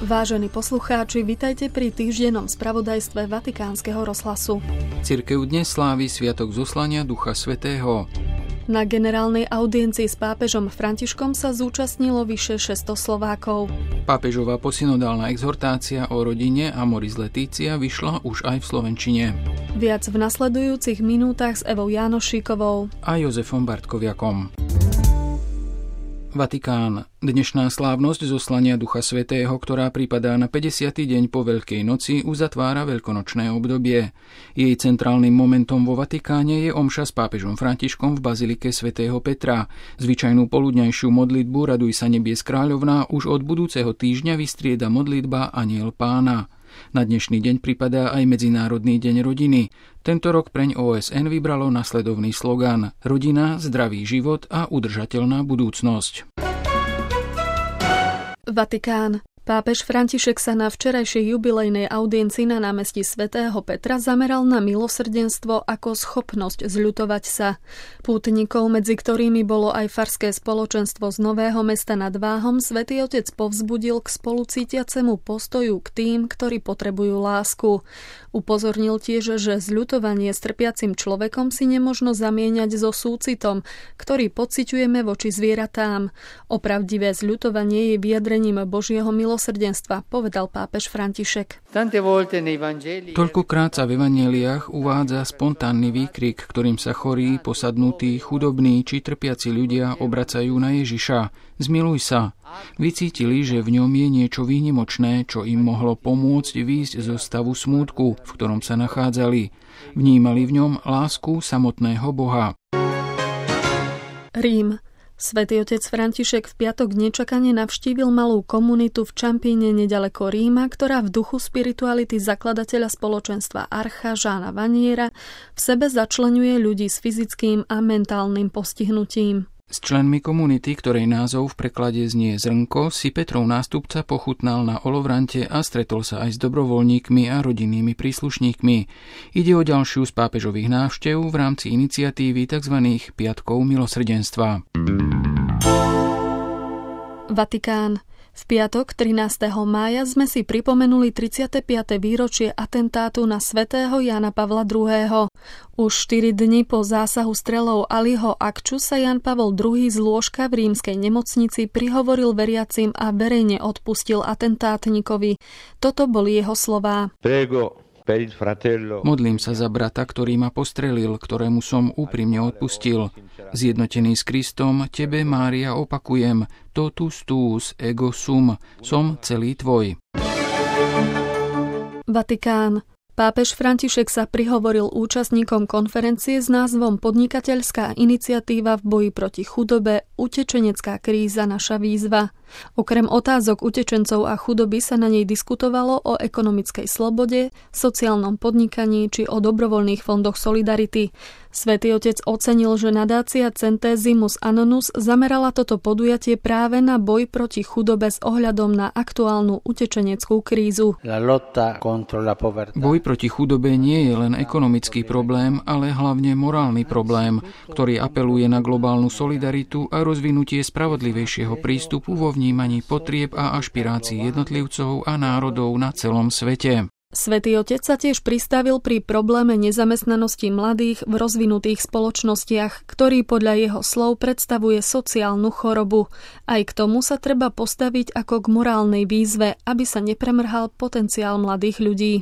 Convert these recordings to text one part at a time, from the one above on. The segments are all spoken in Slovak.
Vážení poslucháči, vitajte pri týždennom spravodajstve Vatikánskeho rozhlasu. Cirkev dnes slávi sviatok zoslania Ducha Svätého. Na generálnej audiencii s pápežom Františkom sa zúčastnilo vyše 600 Slovákov. Pápežová posynodálna exhortácia o rodine Amoris Laetitia vyšla už aj v slovenčine. Viac v nasledujúcich minútach s Evou Jánošíkovou a Jozefom Bartkoviakom. Vatikán. Dnešná slávnosť zoslania Ducha Svätého, ktorá pripadá na 50. deň po Veľkej noci, uzatvára veľkonočné obdobie. Jej centrálnym momentom vo Vatikáne je omša s pápežom Františkom v bazilike svätého Petra. Zvyčajnú poludňajšiu modlitbu Raduj sa nebies kráľovná už od budúceho týždňa vystrieda modlitba Anjel Pána. Na dnešný deň pripadá aj Medzinárodný deň rodiny. Tento rok preň OSN vybralo nasledovný slogan: Rodina, zdravý život a udržateľná budúcnosť. Vatikán. Pápež František sa na včerajšej jubilejnej audiencii na námestí svätého Petra zameral na milosrdenstvo ako schopnosť zľutovať sa. Pútnikov, medzi ktorými bolo aj farské spoločenstvo z Nového Mesta nad Váhom, Svätý Otec povzbudil k spolucítiacemu postoju k tým, ktorí potrebujú lásku. Upozornil tiež, že zľutovanie s trpiacim človekom si nemožno zamieňať so súcitom, ktorý pociťujeme voči zvieratám. Opravdivé zľutovanie je vyjadrením Božieho milosrdenstva, povedal pápež František. Toľkokrát sa v evanjeliách uvádza spontánny výkrik, ktorým sa chorí, posadnutí, chudobní či trpiaci ľudia obracajú na Ježiša. Zmiluj sa. Vycítili, že v ňom je niečo výnimočné, čo im mohlo pomôcť výjsť zo stavu smútku, v ktorom sa nachádzali. Vnímali v ňom lásku samotného Boha. Rím. Svätý otec František v piatok nečakane navštívil malú komunitu v Čampíne neďaleko Ríma, ktorá v duchu spirituality zakladateľa spoločenstva Archa Žána Vaniera v sebe začleňuje ľudí s fyzickým a mentálnym postihnutím. S členmi komunity, ktorej názov v preklade znie Zrnko, si Petrov nástupca pochutnal na Olovrante a stretol sa aj s dobrovoľníkmi a rodinnými príslušníkmi. Ide o ďalšiu z pápežových návštev v rámci iniciatívy tzv. Piatkov milosrdenstva. Vatikán. V piatok 13. mája sme si pripomenuli 35. výročie atentátu na svätého Jána Pavla II. Už 4 dni po zásahu strelou Aliho Akču sa Ján Pavol II z lôžka v rímskej nemocnici prihovoril veriacim a verejne odpustil atentátnikovi. Toto boli jeho slová. Modlím sa za brata, ktorý ma postrelil, ktorému som úprimne odpustil. Zjednotený s Kristom, tebe, Mária, opakujem, totus tuus ego sum, som celý tvoj. Vatikán. Pápež František sa prihovoril účastníkom konferencie s názvom Podnikateľská iniciatíva v boji proti chudobe, utečenecká kríza, naša výzva. Okrem otázok utečencov a chudoby sa na nej diskutovalo o ekonomickej slobode, sociálnom podnikaní či o dobrovoľných fondoch Solidarity. Svätý otec ocenil, že nadácia Centesimus Annonus zamerala toto podujatie práve na boj proti chudobe s ohľadom na aktuálnu utečeneckú krízu. Boj proti chudobe nie je len ekonomický problém, ale hlavne morálny problém, ktorý apeluje na globálnu solidaritu a rozvinutie spravodlivejšieho prístupu vo vnímaní potrieb a ašpirácií jednotlivcov a národov na celom svete. Svätý otec sa tiež pristavil pri probléme nezamestnanosti mladých v rozvinutých spoločnostiach, ktorý podľa jeho slov predstavuje sociálnu chorobu. Aj k tomu sa treba postaviť ako k morálnej výzve, aby sa nepremrhal potenciál mladých ľudí.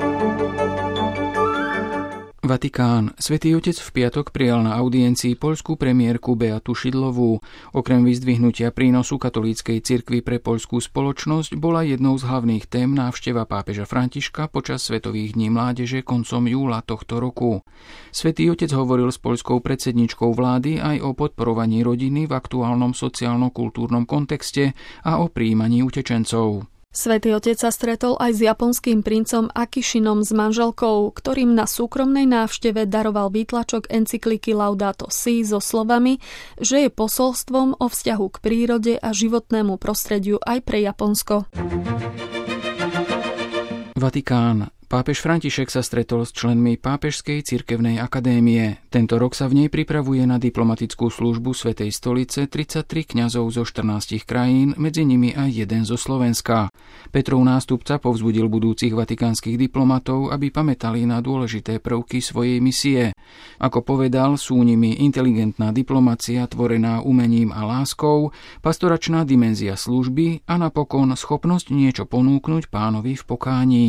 Vatikán. Svätý otec v piatok prijal na audiencii poľskú premiérku Beatu Šidlovú. Okrem vyzdvihnutia prínosu katolíckej cirkvi pre poľskú spoločnosť bola jednou z hlavných tém návšteva pápeža Františka počas Svetových dní mládeže koncom júla tohto roku. Svätý otec hovoril s poľskou predsedničkou vlády aj o podporovaní rodiny v aktuálnom sociálno-kultúrnom kontexte a o prijímaní utečencov. Svätý otec sa stretol aj s japonským princom Akishinom s manželkou, ktorým na súkromnej návšteve daroval výtlačok encykliky Laudato Si so slovami, že je posolstvom o vzťahu k prírode a životnému prostrediu aj pre Japonsko. Vatikán. Pápež František sa stretol s členmi Pápežskej cirkevnej akadémie. Tento rok sa v nej pripravuje na diplomatickú službu Svätej stolice 33 kňazov zo 14 krajín, medzi nimi aj jeden zo Slovenska. Petrov nástupca povzbudil budúcich vatikánskych diplomatov, aby pamätali na dôležité prvky svojej misie. Ako povedal, sú nimi inteligentná diplomacia tvorená umením a láskou, pastoračná dimenzia služby a napokon schopnosť niečo ponúknuť Pánovi v pokání.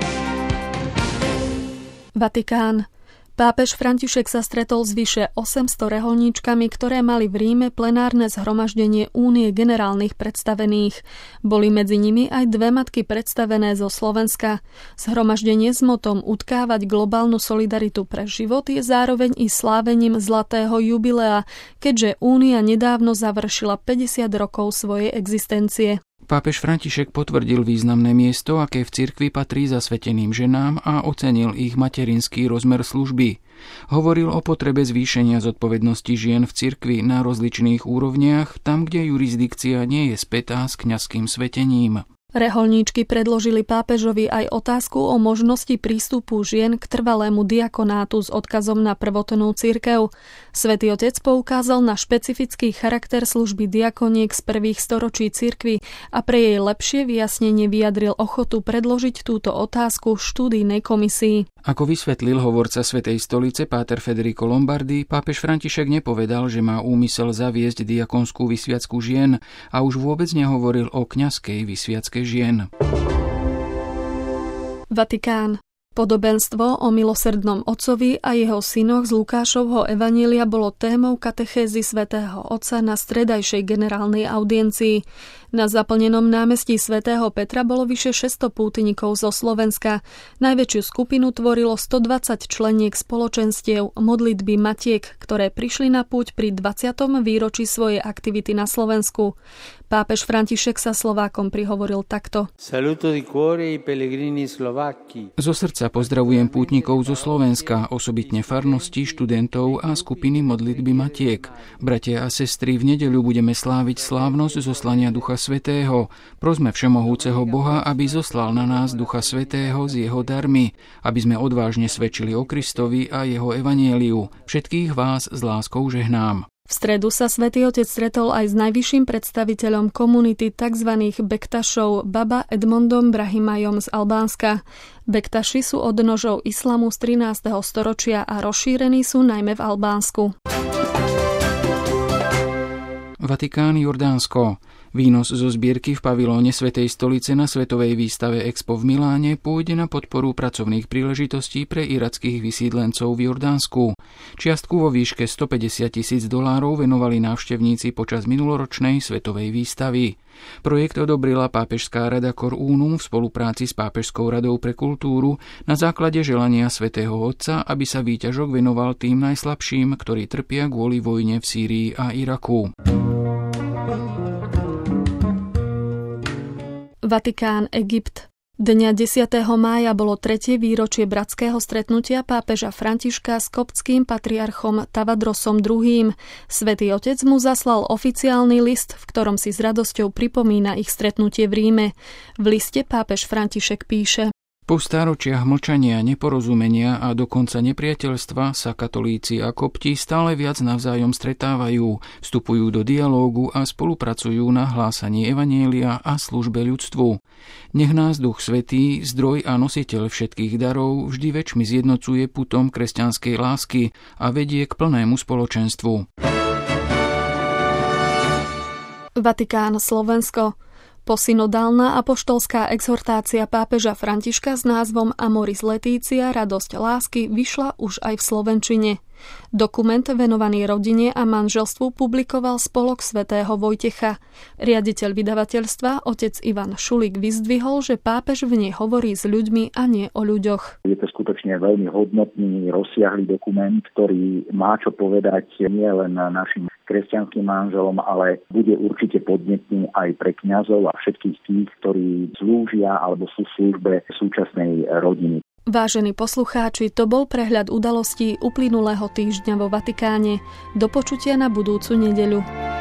Vatikán. Pápež František sa stretol s vyše 800 reholníčkami, ktoré mali v Ríme plenárne zhromaždenie Únie generálnych predstavených. Boli medzi nimi aj dve matky predstavené zo Slovenska. Zhromaždenie s motom utkávať globálnu solidaritu pre život je zároveň i slávením zlatého jubilea, keďže Únia nedávno završila 50 rokov svojej existencie. Pápež František potvrdil významné miesto, aké v cirkvi patrí zasveteným ženám a ocenil ich materinský rozmer služby. Hovoril o potrebe zvýšenia zodpovednosti žien v cirkvi na rozličných úrovniach, tam, kde jurisdikcia nie je spätá s kňazským svetením. Reholníčky predložili pápežovi aj otázku o možnosti prístupu žien k trvalému diakonátu s odkazom na prvotnú cirkev. Svätý Otec poukázal na špecifický charakter služby diakoniek z prvých storočí cirkvi a pre jej lepšie vyjasnenie vyjadril ochotu predložiť túto otázku štúdijnej komisii. Ako vysvetlil hovorca Svätej stolice páter Federico Lombardi, pápež František nepovedal, že má úmysel zaviesť diakonskú vysviacku žien a už vôbec nehovoril o kňazskej vysviacke žien. Vatikán. Podobenstvo o milosrdnom otcovi a jeho synoch z Lukášovho evanília bolo témou katechézy svätého Otca na stredajšej generálnej audiencii. Na zaplnenom námestí svätého Petra bolo vyše 600 pútnikov zo Slovenska. Najväčšiu skupinu tvorilo 120 členiek spoločenstiev modlitby matiek, ktoré prišli na púť pri 20. výročí svojej aktivity na Slovensku. Pápež František sa Slovákom prihovoril takto. Saluto di cuore i pellegrini slovacchi. Zo srdca pozdravujem pútnikov zo Slovenska, osobitne farnosti, študentov a skupiny modlitby matiek. Bratia a sestry, v nedeľu budeme sláviť slávnosť zoslania Ducha Svätého. Prosme všemohúceho Boha, aby zoslal na nás Ducha Svätého s jeho darmi, aby sme odvážne svedčili o Kristovi a jeho evanjeliu. Všetkých vás s láskou žehnám. V stredu sa Svätý Otec stretol aj s najvyšším predstaviteľom komunity tzv. Bektašov Baba Edmondom Brahimajom z Albánska. Bektaši sú odnožou islamu z 13. storočia a rozšírení sú najmä v Albánsku. Vatikán, Jordánsko. Výnos zo zbierky v pavilóne Svätej stolice na svetovej výstave Expo v Miláne pôjde na podporu pracovných príležitostí pre irackých vysídlencov v Jordánsku. Čiastku vo výške $150,000 venovali návštevníci počas minuloročnej svetovej výstavy. Projekt odobrila Pápežská rada Cor Unum v spolupráci s Pápežskou radou pre kultúru na základe želania svätého Otca, aby sa výťažok venoval tým najslabším, ktorí trpia kvôli vojne v Sýrii a Iraku. Vatikán, Egypt. Dňa 10. mája bolo 3. výročie bratského stretnutia pápeža Františka s koptským patriarchom Tavadrosom II. Svätý Otec mu zaslal oficiálny list, v ktorom si s radosťou pripomína ich stretnutie v Ríme. V liste pápež František píše: Po stáročiach mlčania, neporozumenia a dokonca nepriateľstva sa katolíci a kopti stále viac navzájom stretávajú, vstupujú do dialógu a spolupracujú na hlásaní evanjelia a službe ľudstvu. Nech nás Duch Svätý, zdroj a nositeľ všetkých darov, vždy väčšmi zjednocuje putom kresťanskej lásky a vedie k plnému spoločenstvu. Vatikán, Slovensko. Posynodálna apoštolská exhortácia pápeža Františka s názvom Amoris Laetitia, radosť lásky, vyšla už aj v slovenčine. Dokument venovaný rodine a manželstvu publikoval Spolok svätého Vojtecha. Riaditeľ vydavateľstva, otec Ivan Šulík, vyzdvihol, že pápež v nej hovorí s ľuďmi a nie o ľuďoch. Je to skutočne veľmi hodnotný, rozsiahly dokument, ktorý má čo povedať nie len našim kresťanským manželom, ale bude určite podnetný aj pre kňazov a všetkých tých, ktorí slúžia alebo sú v službe súčasnej rodiny. Vážení poslucháči, to bol prehľad udalostí uplynulého týždňa vo Vatikáne. Do počutia na budúcu nedeľu.